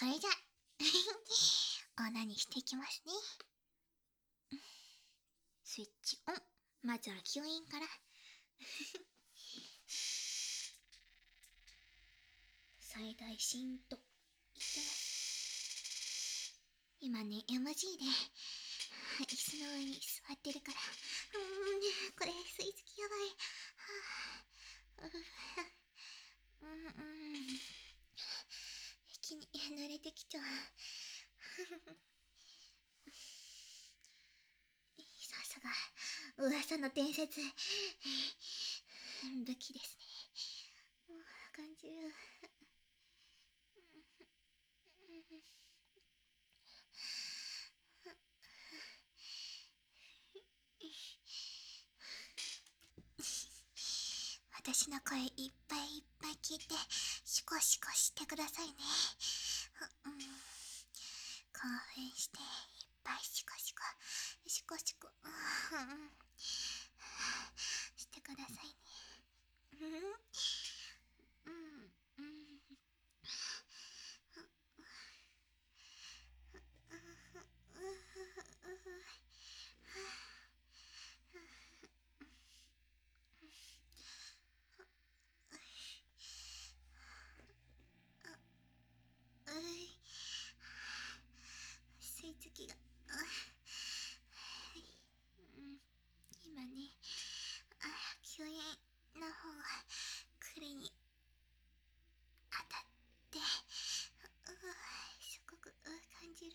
それじゃオナニーしていきますね。スイッチオン。まずは吸引から最大震度いってます。今ね MG で椅子の上に座ってるから、これ吸い付きやばい。一気に慣れてきちゃう。さすが噂の伝説、武器ですね。感じる。私の声いっぱいいっぱい聞いてシコシコしてくださいね。興奮していっぱいシコシコシコシコしてくださいね。吸い付きが今ね、吸引の方がクリに当たってすごく感じる。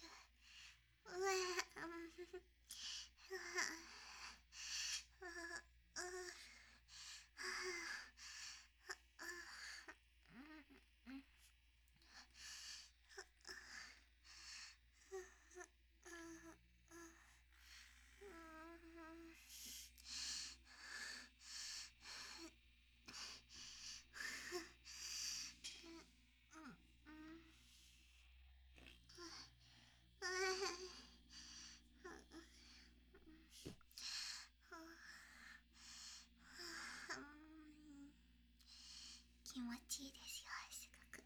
気持ちいいですよ、すごく。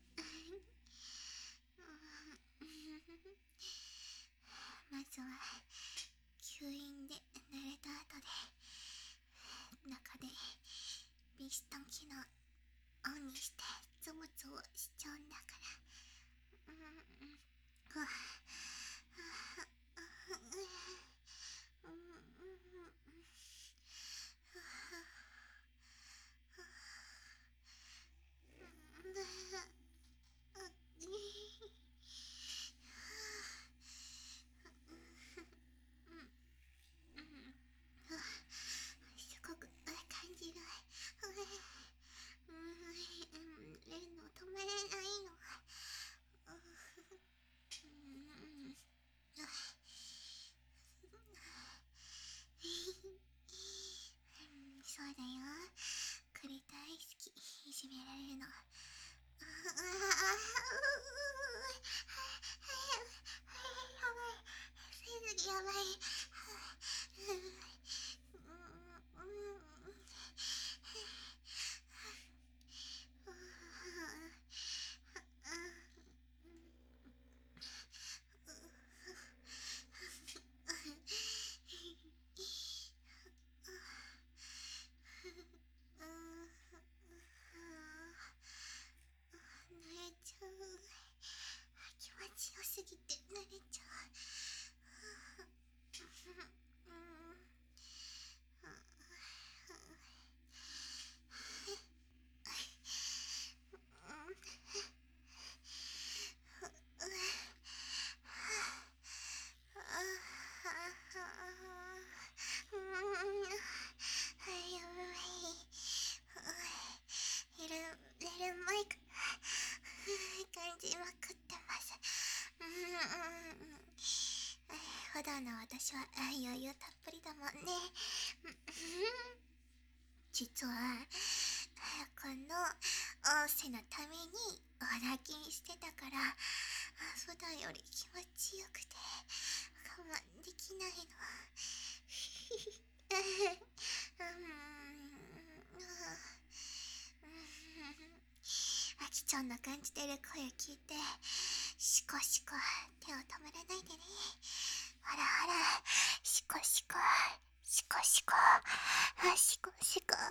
まずは吸引で濡れた後で中でピストン機能オンにしてゾブゾブしちゃうんだから。すごく感じる。レンの止めれないの。そうだよ、これ大好き、いじめられるの。やばい。濡れちゃう。気持ちよすぎて濡れちゃう。レルマイク感じまくってます。普段の私は余裕たっぷりだもんね。実はこの音声のためにオナキンしてたから、普段より気持ちよくて我慢できないの。あきちゃんの感じてる声聞いてシコシコ手を止めらないでね。ほらほら、シコシコシコシコシコシコ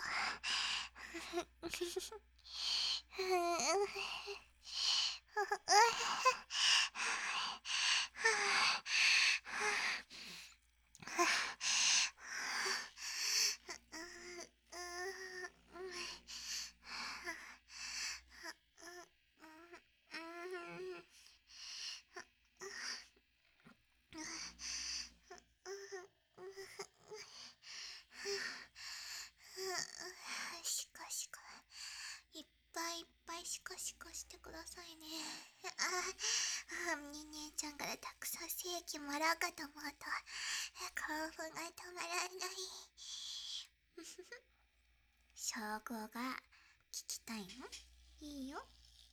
シコシコいっぱいいっぱいシコシコしてくださいね。ニンニンちゃんからたくさん精液もらうかと思うと興奮が止まらない。称号が聞きたいの？いいよ。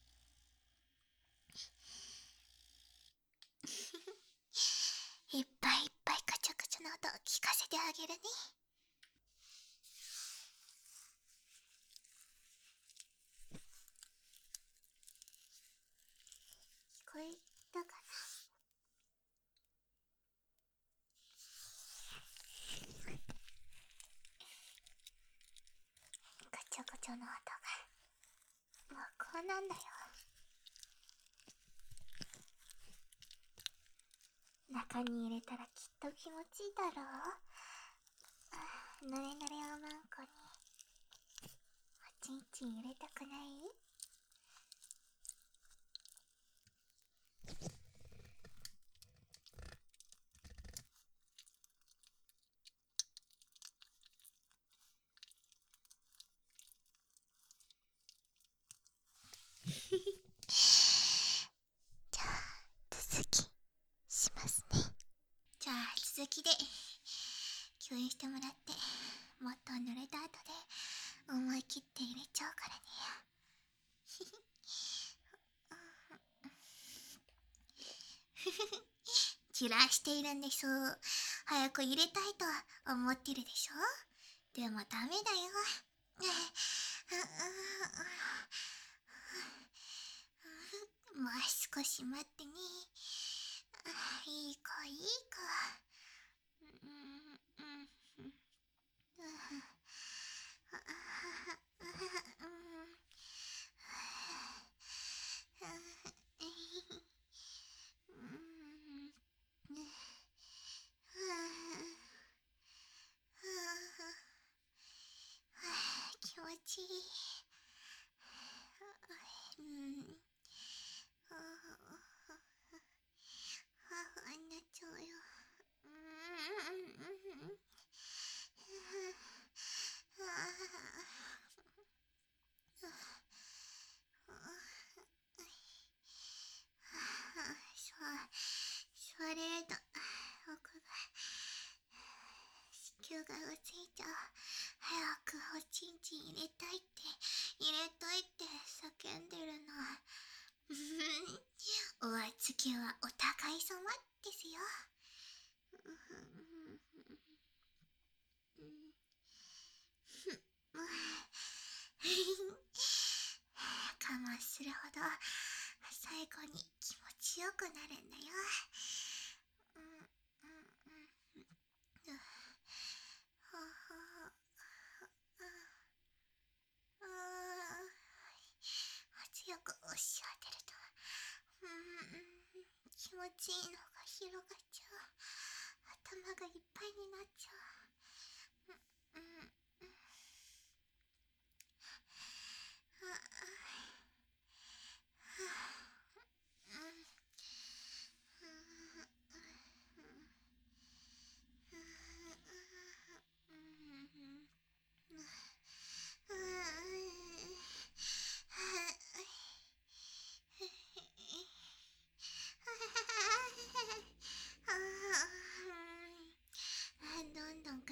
いっぱいいっぱいカチャカチャの音を聞かせてあげるね。聞こえたかな？ガチャガチャの音がもうこうなんだよ。中に入れたらきっと気持ちいいだろう。ぬれぬれおまんこにおちんちん入れたくない？じゃあ続きしますね。じゃあ続きで吸引してもらって、もっと濡れた後で思い切って入れちゃうからね。切らしているんです。早く入れたいと思ってるでしょ？でもダメだよ。もう少し待ってね。いい子いい子。気持ちいい。ハーフになっちゃうよ。それと僕が子宮がうついちゃう。早くおちんちん入れたいって入れたいって叫んでるの。お預けはお互い様ですよ。我慢するほど最後に気持ちよくなるんだよ。強く押し当てると気持ちいいのが広がっちゃう。頭がいっぱいになっちゃう。どんどん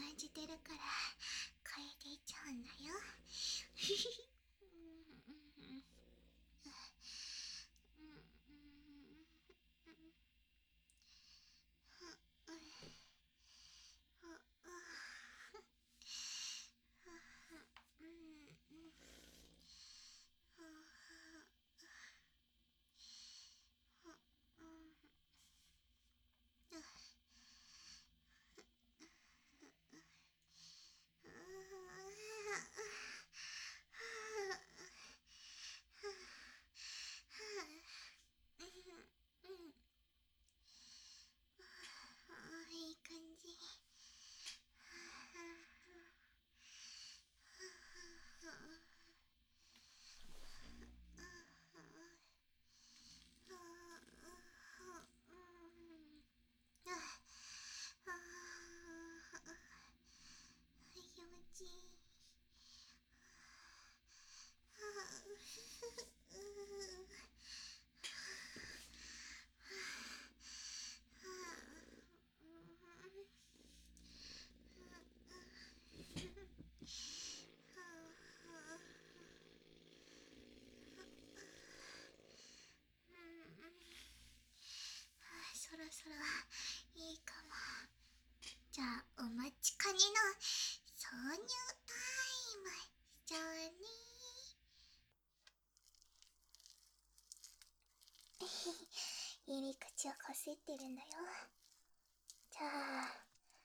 入り口をこすってるんだよ。じゃあ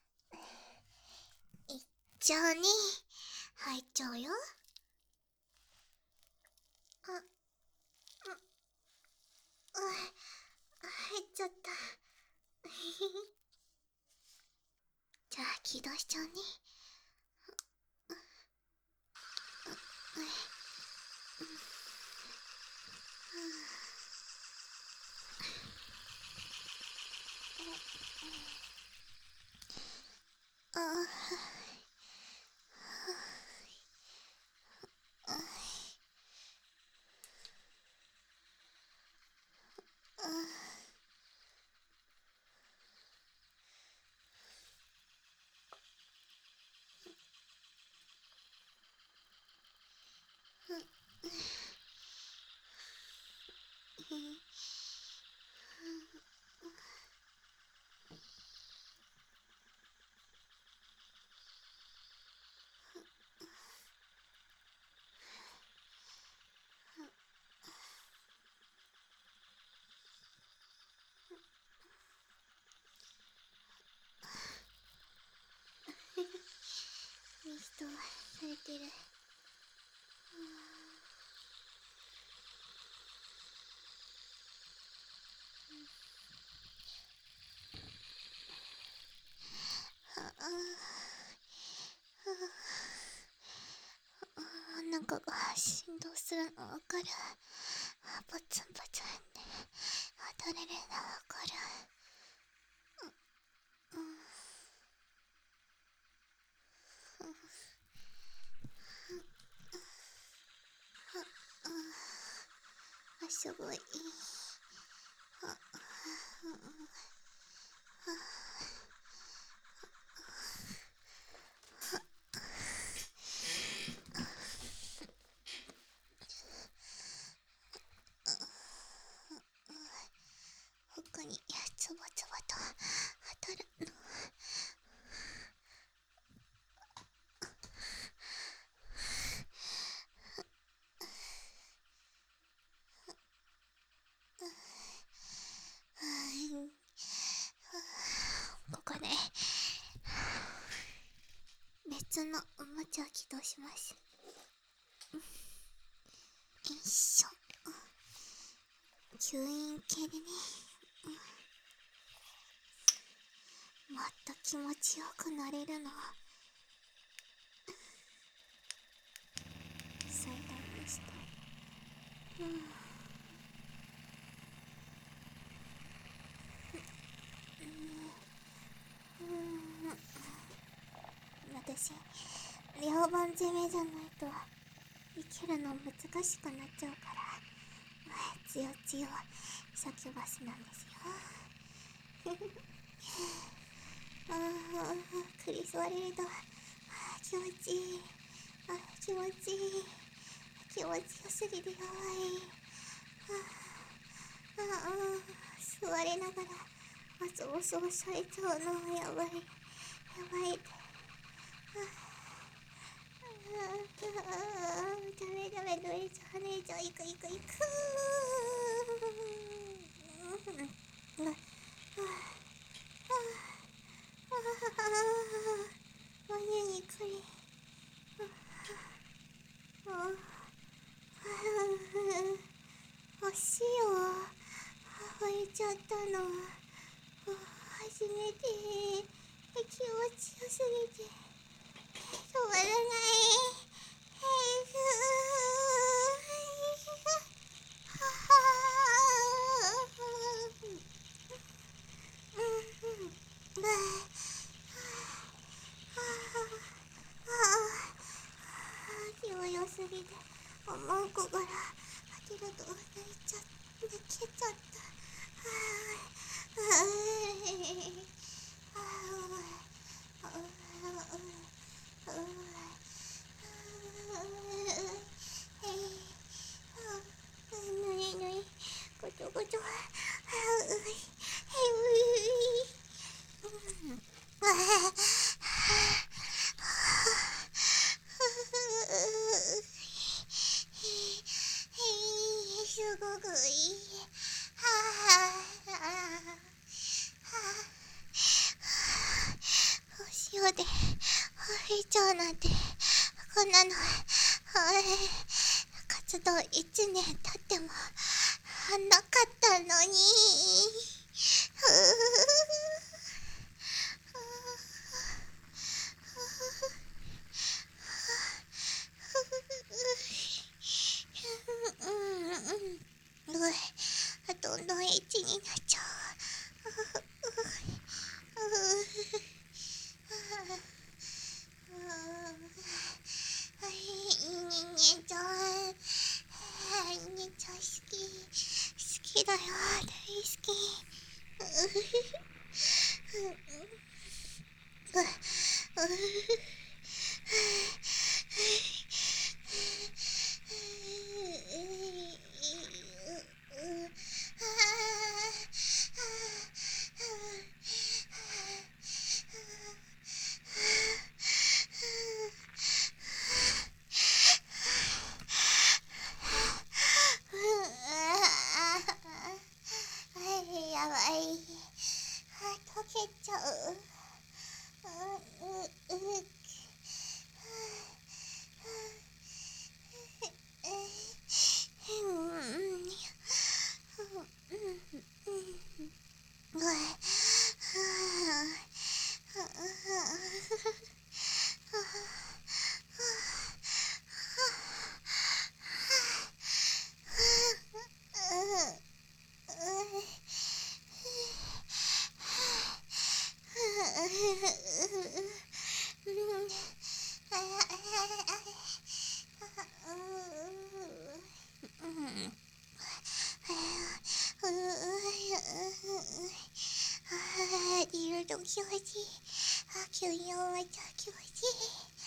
一丁に入っちゃうよ。あ、入っちゃった。じゃあ起動しちゃうね。いい人はされてる。なんか振動するのわかる。ポツンポツンって当たれるのわかる。すごい。服につばつばと当たるの。ここで別のおもちゃを起動します。よいしょ。吸引系でね、もっと気持ちよくなれるの。最大にして、私両番攻めじゃないと生きるの難しくなっちゃうから、強強サキュバスなんですよ。クリスワレルド、気持ちいい。気持ちいい。気持ちよすぎるよ。座れながらボソボソされちゃうの。やばいやばい。ダメダメ、濡れちゃう、濡れちゃう。いくいくいく。胸にくり。足を割れちゃったの。初めて。気持ちよすぎて止まらない。気も良すぎて思う子から呆ると泣けちゃった。ぬいぬいごちょごちょ。 長なんてこんなの活動1年経ってもなかったのに。どんどんエッチになっちゃう。いい人間ちゃん、いい人間ちゃん好きだよ、大好き。やばい、溶けちゃう。いると気持ちいい。急に終わっちゃう気持ちいい。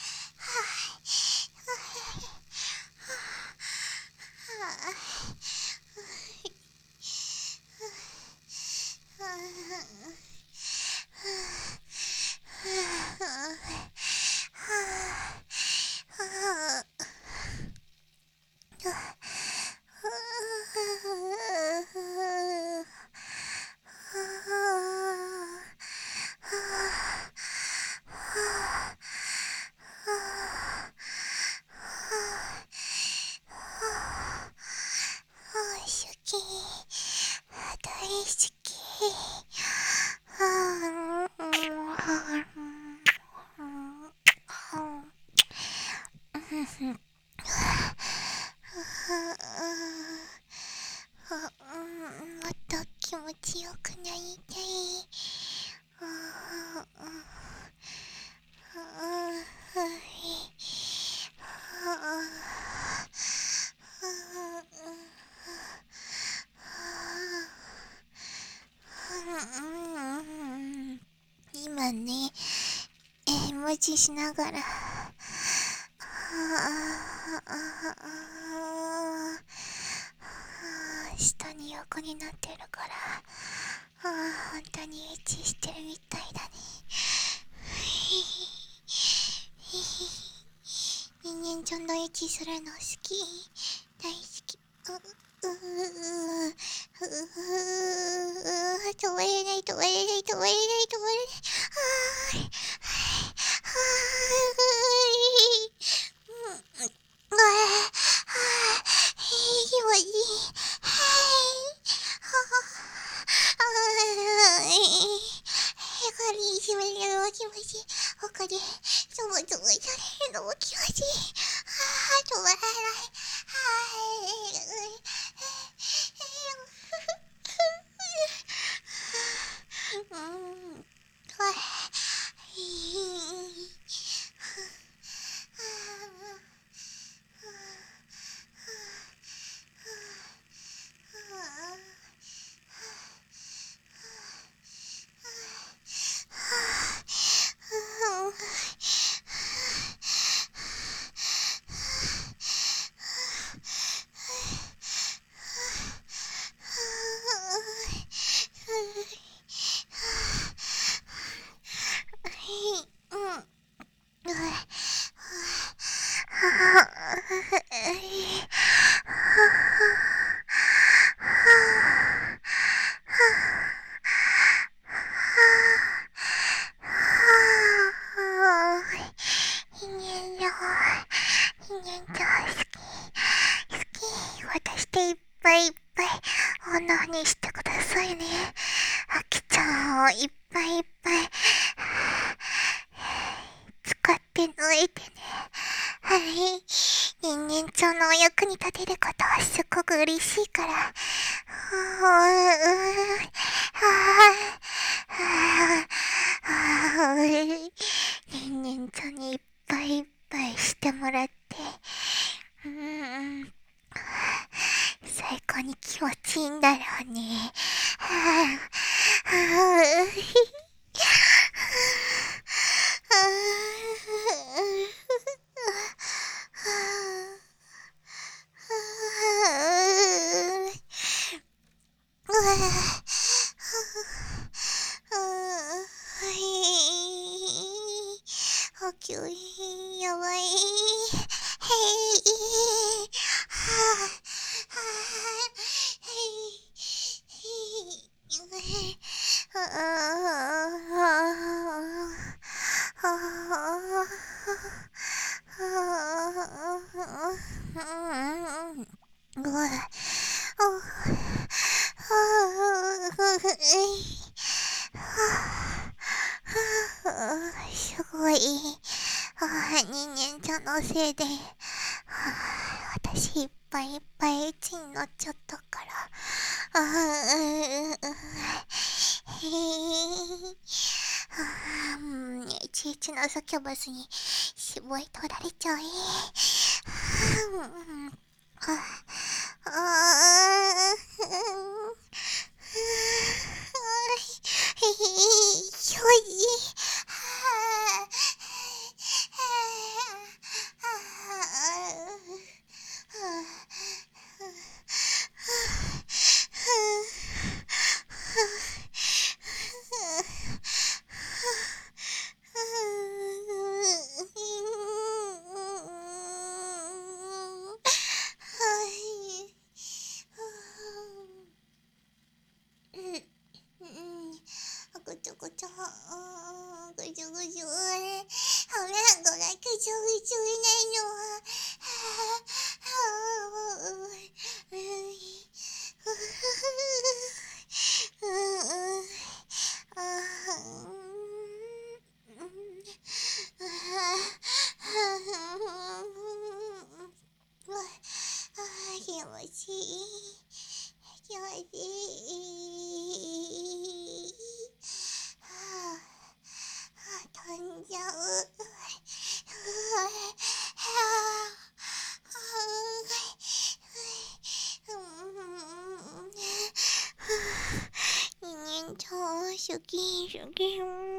大好き。もっと気持ちよくなりたい。今ね、文字しながら下に横になってるから本当にエッチしてるみたいだね。人間ちゃんとエッチするの好き、大好き。止まれない止まれない止まれない止まれない。気持ちいい。髪締めるのも気持ちいい。他でつぶつぶされるのも気持ちいい。止まらない。 あきちゃんをいっぱいいっぱい使って抜いてね。はい。人間町のお役に立てることはすごく嬉しいから。人間町にいっぱいいっぱいしてもらって、最高に気持ちいいんだろうね。急にやばい。へい。すごい。人間ちゃんのせいで、私いっぱいいっぱいエッチになっちゃったから。いちいち情けばずに絞り取られちゃう。ひょい。ぐちょぐちょ、ぐちょぐちょ、ほら、ごがぐちょぐちょいないの。気持ちいい。気持ちいい。飛んじゃう。人間超好き好き。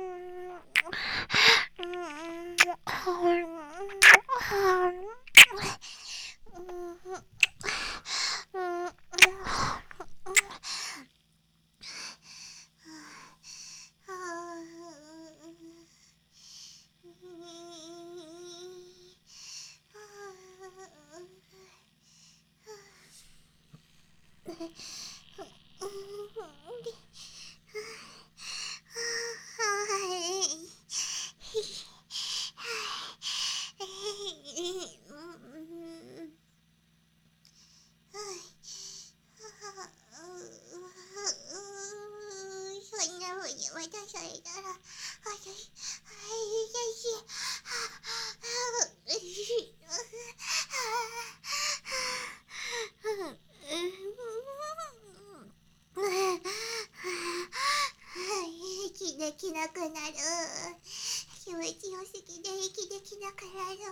そんな風に渡されたら、私、息できなくなる。気持ちよすぎて息できなくなる。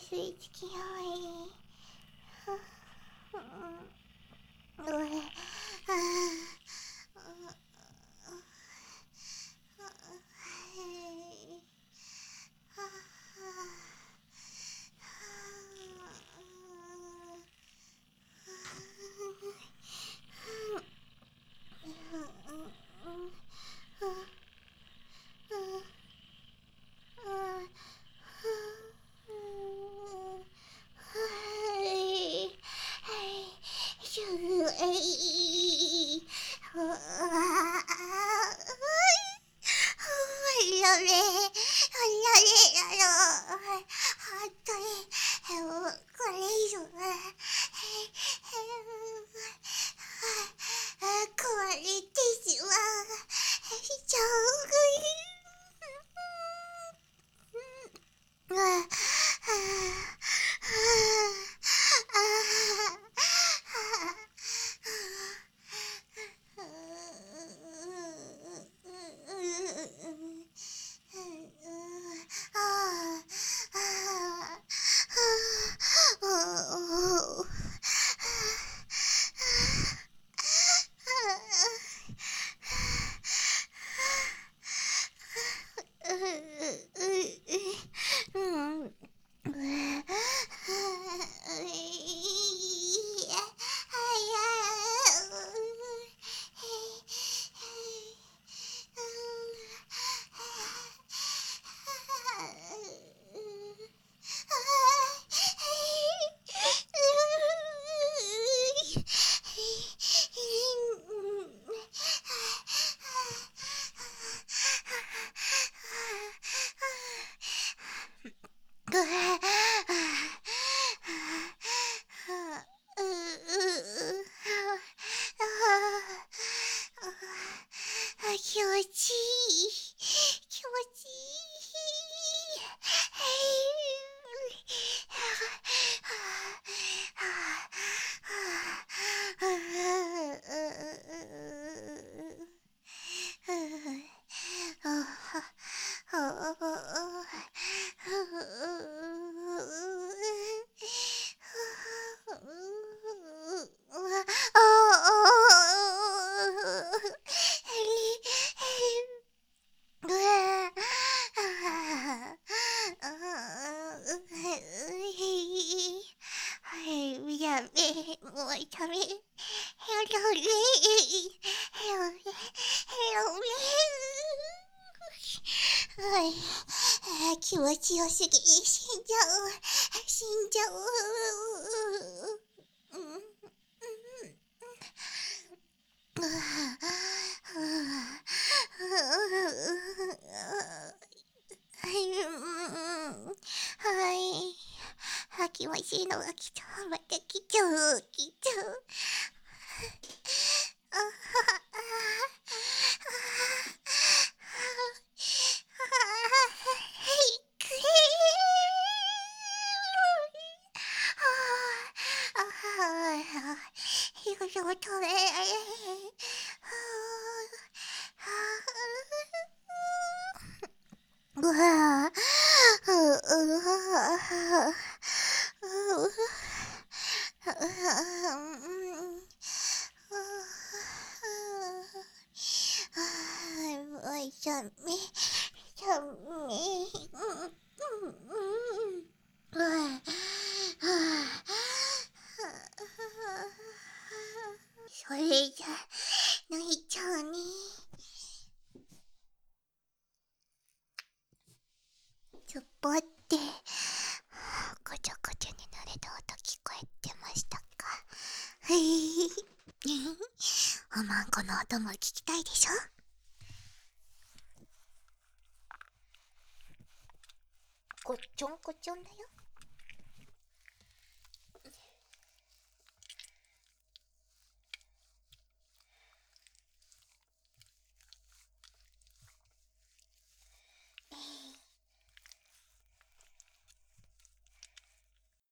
吸い付き合い。気持ちいい。気持ちいい。もう痛み。気持ちよすぎ、死んじゃう。死んじゃう。はい。気持ちいいのが来ちゃう。また来ちゃう。来ちゃう。夜を止めうわ寒い寒いそれじゃ泣いちゃうね。つっぽってこちょこちょに濡れた音聞こえてましたか？おまんこの音も聞きたいでしょ？こっちょんこちょんだよ。